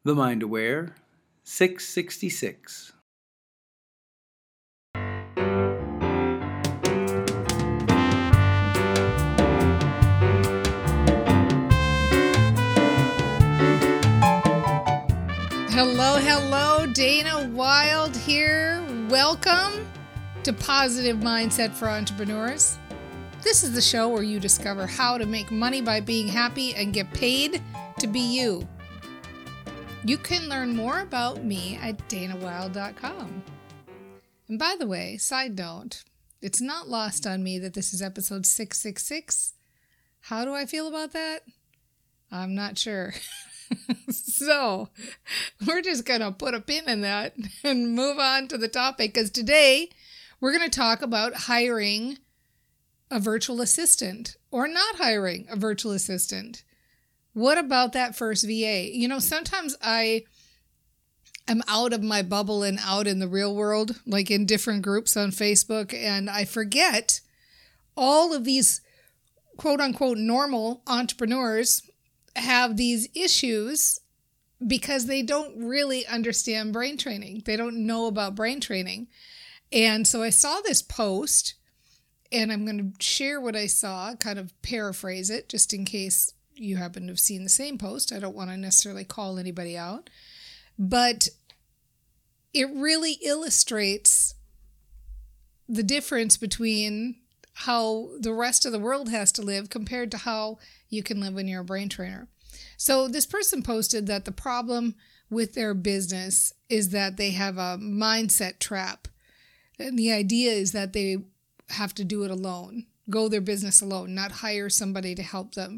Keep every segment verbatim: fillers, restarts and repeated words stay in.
The Mind Aware, six sixty-six. Hello, hello, Dana Wild here. Welcome to Positive Mindset for Entrepreneurs. This is the show where you discover how to make money by being happy and get paid to be you. You can learn more about me at dana wild dot com. And by the way, side note, it's not lost on me that this is episode six sixty-six. How do I feel about that? I'm not sure. So we're just going to put a pin in that and move on to the topic, because today we're going to talk about hiring a virtual assistant or not hiring a virtual assistant. What about that first V A? You know, sometimes I am out of my bubble and out in the real world, like in different groups on Facebook, and I forget all of these quote unquote normal entrepreneurs have these issues because they don't really understand brain training. They don't know about brain training. And so I saw this post, and I'm going to share what I saw, kind of paraphrase it, just in case you happen to have seen the same post. I don't want to necessarily call anybody out, but it really illustrates the difference between how the rest of the world has to live compared to how you can live when you're a brain trainer. So this person posted that the problem with their business is that they have a mindset trap. And the idea is that they have to do it alone, go their business alone, not hire somebody to help them.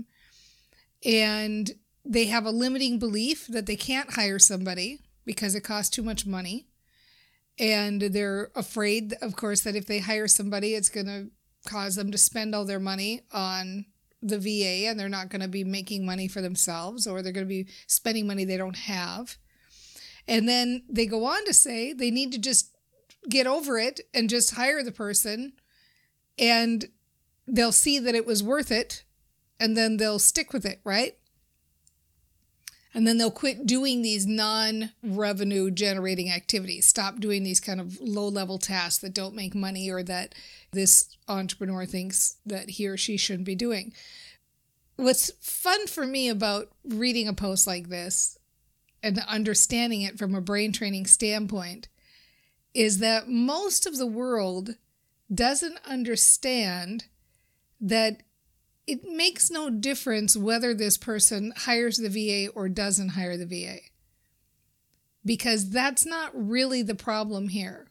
And they have a limiting belief that they can't hire somebody because it costs too much money. And they're afraid, of course, that if they hire somebody, it's going to cause them to spend all their money on the V A, and they're not going to be making money for themselves, or they're going to be spending money they don't have. And then they go on to say they need to just get over it and just hire the person, and they'll see that it was worth it, and then they'll stick with it, right? And then they'll quit doing these non-revenue generating activities, stop doing these kind of low-level tasks that don't make money or that this entrepreneur thinks that he or she shouldn't be doing. What's fun for me about reading a post like this and understanding it from a brain training standpoint is that most of the world doesn't understand that it makes no difference whether this person hires the V A or doesn't hire the V A, because that's not really the problem here.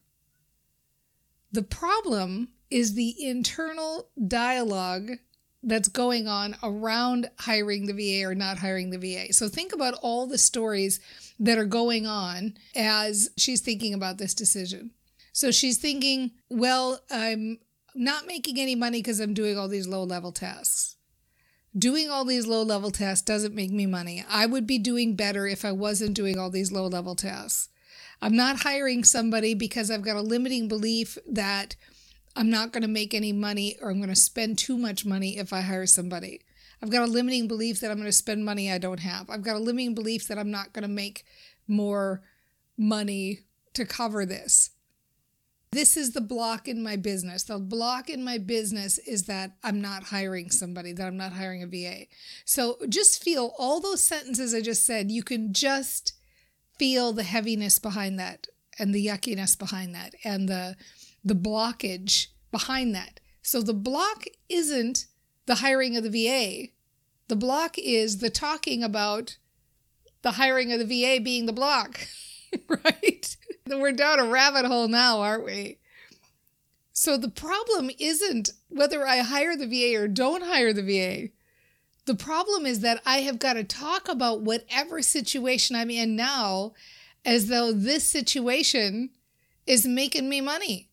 The problem is the internal dialogue that's going on around hiring the V A or not hiring the V A. So think about all the stories that are going on as she's thinking about this decision. So she's thinking, well, I'm not making any money because I'm doing all these low-level tasks. Doing all these low-level tasks doesn't make me money. I would be doing better if I wasn't doing all these low-level tasks. I'm not hiring somebody because I've got a limiting belief that I'm not going to make any money, or I'm going to spend too much money if I hire somebody. I've got a limiting belief that I'm going to spend money I don't have. I've got a limiting belief that I'm not going to make more money to cover this. This is the block in my business. The block in my business is that I'm not hiring somebody, that I'm not hiring a V A. So just feel all those sentences I just said. You can just feel the heaviness behind that, and the yuckiness behind that, and the the blockage behind that. So the block isn't the hiring of the V A. The block is the talking about the hiring of the V A being the block, right? We're down a rabbit hole now, aren't we? So the problem isn't whether I hire the V A or don't hire the V A. The problem is that I have got to talk about whatever situation I'm in now as though this situation is making me money.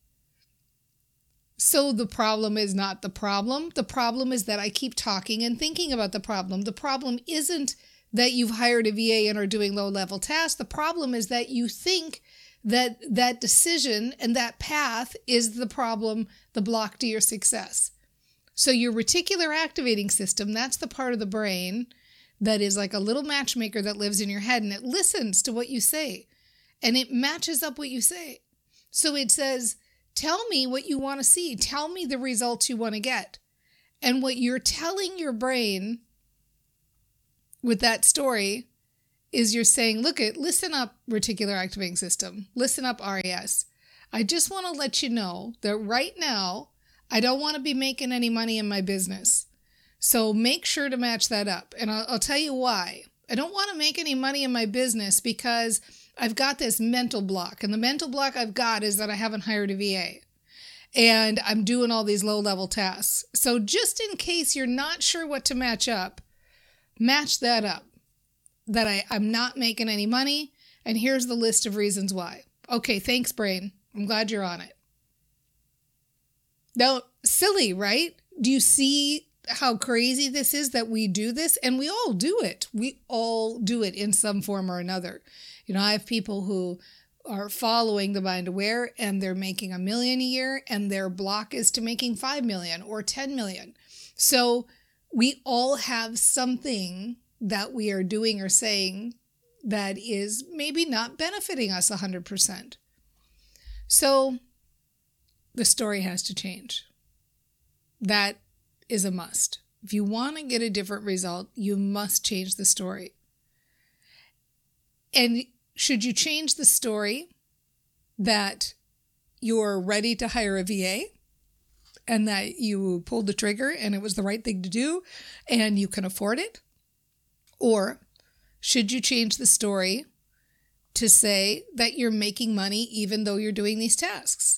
So the problem is not the problem. The problem is that I keep talking and thinking about the problem. The problem isn't that you've hired a V A and are doing low-level tasks. The problem is that you think that that decision and that path is the problem, the block to your success. So your reticular activating system, that's the part of the brain that is like a little matchmaker that lives in your head, and it listens to what you say and it matches up what you say. So it says, tell me what you want to see. Tell me the results you want to get. And what you're telling your brain with that story is you're saying, look, it, listen up, reticular activating system. Listen up, R A S. I just want to let you know that right now, I don't want to be making any money in my business. So make sure to match that up. And I'll, I'll tell you why. I don't want to make any money in my business because I've got this mental block. And the mental block I've got is that I haven't hired a V A. And I'm doing all these low-level tasks. So just in case you're not sure what to match up, match that up. That I, I'm not making any money. And here's the list of reasons why. Okay, thanks, brain. I'm glad you're on it. Now, silly, right? Do you see how crazy this is that we do this? And we all do it. We all do it in some form or another. You know, I have people who are following the Mind Aware and they're making a million a year and their block is to making five million or ten million. So we all have something that we are doing or saying that is maybe not benefiting us one hundred percent. So the story has to change. That is a must. If you want to get a different result, you must change the story. And should you change the story that you're ready to hire a V A and that you pulled the trigger and it was the right thing to do and you can afford it? Or should you change the story to say that you're making money even though you're doing these tasks?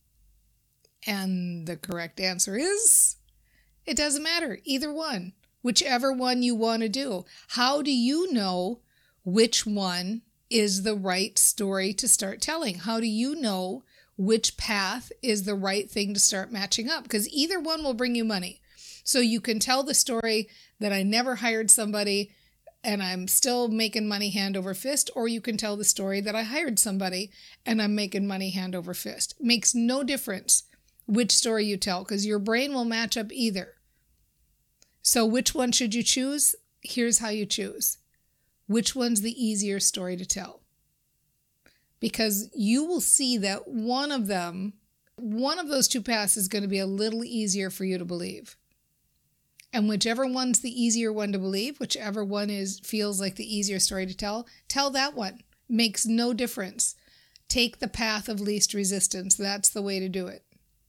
And the correct answer is, it doesn't matter. Either one. Whichever one you want to do. How do you know which one is the right story to start telling? How do you know which path is the right thing to start matching up? Because either one will bring you money. So you can tell the story that I never hired somebody and I'm still making money hand over fist, or you can tell the story that I hired somebody and I'm making money hand over fist. Makes no difference which story you tell, because your brain will match up either. So which one should you choose? Here's how you choose. Which one's the easier story to tell? Because you will see that one of them, one of those two paths is going to be a little easier for you to believe. And whichever one's the easier one to believe, whichever one is feels like the easier story to tell, tell that one. Makes no difference. Take the path of least resistance. That's the way to do it.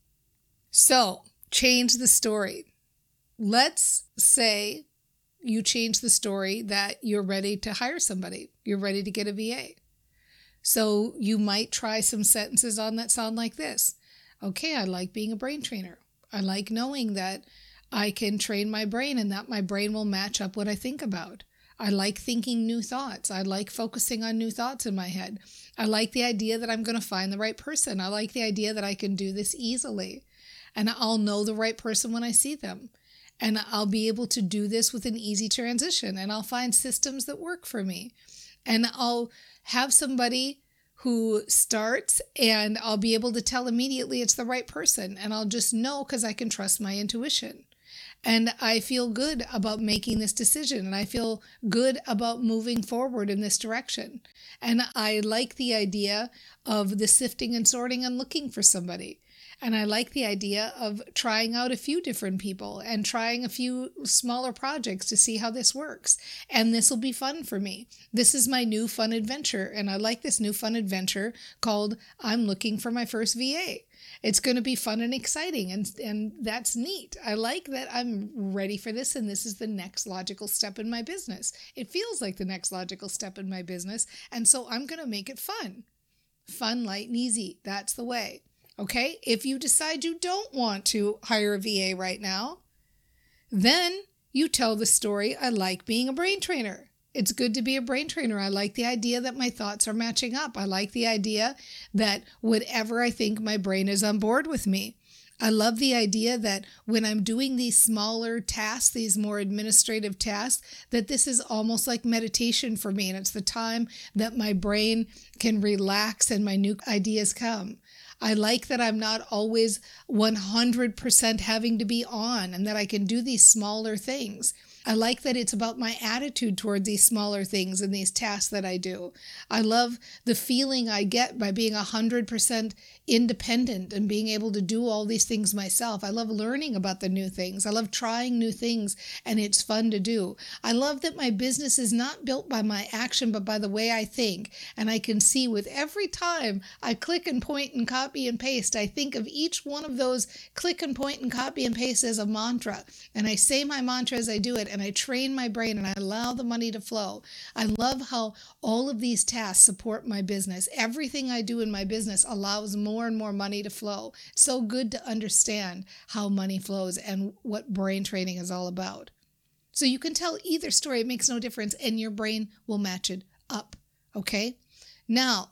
So, change the story. Let's say you change the story that you're ready to hire somebody. You're ready to get a V A. So you might try some sentences on that sound like this. Okay, I like being a brain trainer. I like knowing that I can train my brain and that my brain will match up what I think about. I like thinking new thoughts. I like focusing on new thoughts in my head. I like the idea that I'm going to find the right person. I like the idea that I can do this easily. And I'll know the right person when I see them. And I'll be able to do this with an easy transition. And I'll find systems that work for me. And I'll have somebody who starts and I'll be able to tell immediately it's the right person. And I'll just know because I can trust my intuition. And I feel good about making this decision. And I feel good about moving forward in this direction. And I like the idea of the sifting and sorting and looking for somebody. And I like the idea of trying out a few different people and trying a few smaller projects to see how this works. And this will be fun for me. This is my new fun adventure. And I like this new fun adventure called I'm looking for my first V A. It's going to be fun and exciting. And, and that's neat. I like that I'm ready for this. And this is the next logical step in my business. It feels like the next logical step in my business. And so I'm going to make it fun. Fun, light, and easy. That's the way. Okay, if you decide you don't want to hire a V A right now, then you tell the story, I like being a brain trainer. It's good to be a brain trainer. I like the idea that my thoughts are matching up. I like the idea that whatever I think, my brain is on board with me. I love the idea that when I'm doing these smaller tasks, these more administrative tasks, that this is almost like meditation for me. And it's the time that my brain can relax and my new ideas come. I like that I'm not always one hundred percent having to be on and that I can do these smaller things. I like that it's about my attitude toward these smaller things and these tasks that I do. I love the feeling I get by being one hundred percent independent and being able to do all these things myself. I love learning about the new things. I love trying new things, and it's fun to do. I love that my business is not built by my action, but by the way I think. And I can see with every time I click and point and copy and paste, I think of each one of those click and point and copy and paste as a mantra. And I say my mantra as I do it, and I train my brain, and I allow the money to flow. I love how all of these tasks support my business. Everything I do in my business allows more and more money to flow. It's so good to understand how money flows and what brain training is all about. So you can tell either story. It makes no difference, and your brain will match it up. Okay? Now,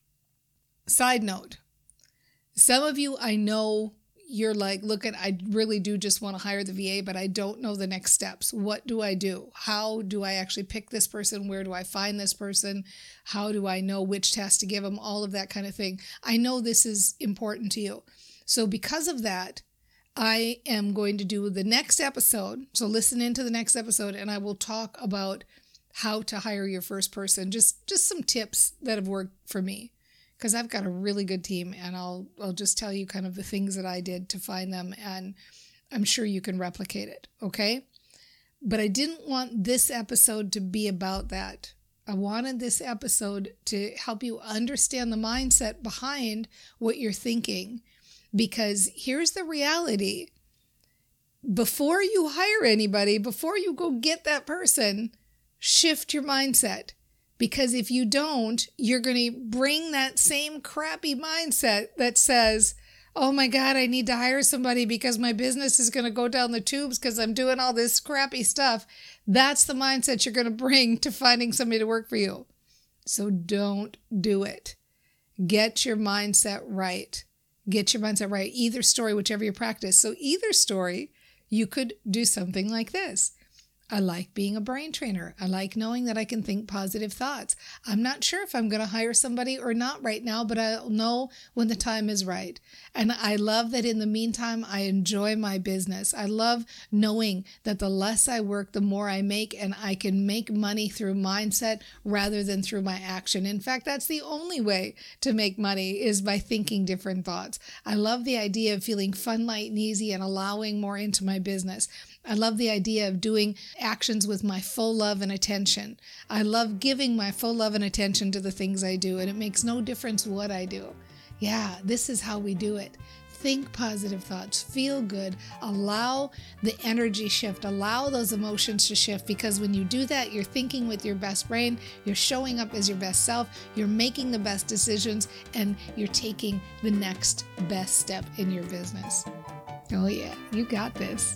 side note, some of you, I know you're like, look, at, I really do just want to hire the V A, but I don't know the next steps. What do I do? How do I actually pick this person? Where do I find this person? How do I know which test to give them? All of that kind of thing. I know this is important to you. So because of that, I am going to do the next episode. So listen into the next episode, and I will talk about how to hire your first person. Just, just some tips that have worked for me. Because I've got a really good team, and I'll I'll just tell you kind of the things that I did to find them, and I'm sure you can replicate it, okay? But I didn't want this episode to be about that. I wanted this episode to help you understand the mindset behind what you're thinking, because here's the reality. Before you hire anybody, before you go get that person, shift your mindset. Because if you don't, you're going to bring that same crappy mindset that says, oh my God, I need to hire somebody because my business is going to go down the tubes because I'm doing all this crappy stuff. That's the mindset you're going to bring to finding somebody to work for you. So don't do it. Get your mindset right. Get your mindset right. Either story, whichever you practice. So either story, you could do something like this. I like being a brain trainer. I like knowing that I can think positive thoughts. I'm not sure if I'm going to hire somebody or not right now, but I'll know when the time is right. And I love that in the meantime, I enjoy my business. I love knowing that the less I work, the more I make, and I can make money through mindset rather than through my action. In fact, that's the only way to make money is by thinking different thoughts. I love the idea of feeling fun, light, and easy and allowing more into my business. I love the idea of doing actions with my full love and attention. I love giving my full love and attention to the things I do, and it makes no difference what I do. Yeah, this is how we do it. Think positive thoughts, feel good, allow the energy shift, allow those emotions to shift, because when you do that, you're thinking with your best brain, you're showing up as your best self, you're making the best decisions, and you're taking the next best step in your business. Oh yeah, you got this.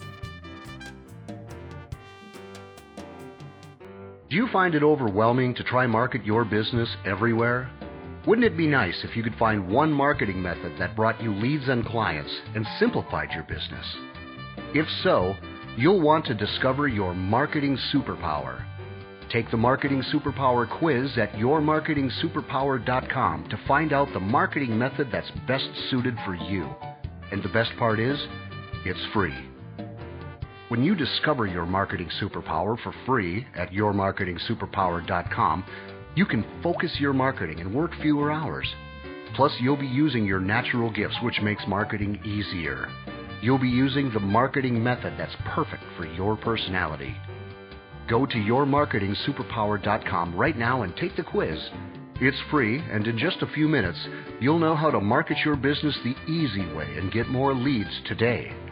Do you find it overwhelming to try market your business everywhere? Wouldn't it be nice if you could find one marketing method that brought you leads and clients and simplified your business? If so, you'll want to discover your marketing superpower. Take the Marketing Superpower quiz at your marketing superpower dot com to find out the marketing method that's best suited for you. And the best part is, it's free. When you discover your marketing superpower for free at your marketing superpower dot com, you can focus your marketing and work fewer hours. Plus, you'll be using your natural gifts, which makes marketing easier. You'll be using the marketing method that's perfect for your personality. Go to your marketing superpower dot com right now and take the quiz. It's free, and in just a few minutes, you'll know how to market your business the easy way and get more leads today.